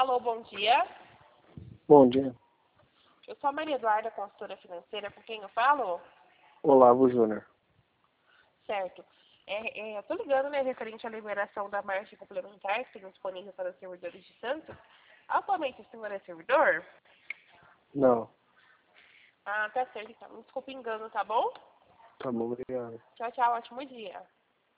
Alô, bom dia. Bom dia. Eu sou a Maria Eduarda, consultora financeira, com quem eu falo? Olavo Júnior. Certo. Eu tô ligando, né, referente à liberação da margem complementar que tem disponível para os servidores de Santos. Atualmente o senhor é servidor? Não. Ah, tá certo, então. Me desculpe o engano, tá bom? Tá bom, obrigado. Tchau, tchau. Ótimo dia.